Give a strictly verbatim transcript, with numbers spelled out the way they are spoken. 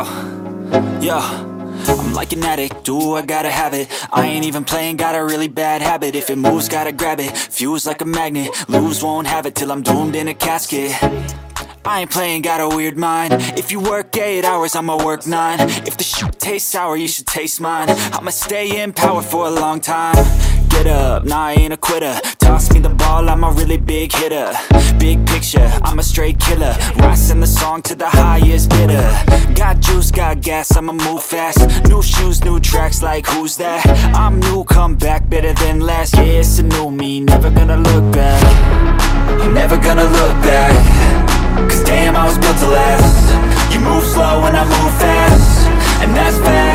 Yo, yo, I'm like an addict, do I gotta have it. I ain't even playing, got a really bad habit. If it moves, gotta grab it, fuse like a magnet. Lose, won't have it till I'm doomed in a casket. I ain't playing, got a weird mind. If you work eight hours, I'ma work nine. If the shoot tastes sour, you should taste mine. I'ma stay in power for a long time. Get up, nah, I ain't a quitter. Toss me the ball, I'm a really big hitter. Big picture, I'm a straight killer. Rising the song to the highest bidder. Got juice, got gas, I'ma move fast. New shoes, new tracks, like who's that? I'm new, come back, better than last. Yeah, it's a new me, never gonna look back. I'm never gonna look back. Cause damn, I was built to last. You move slow and I move fast, and that's fast.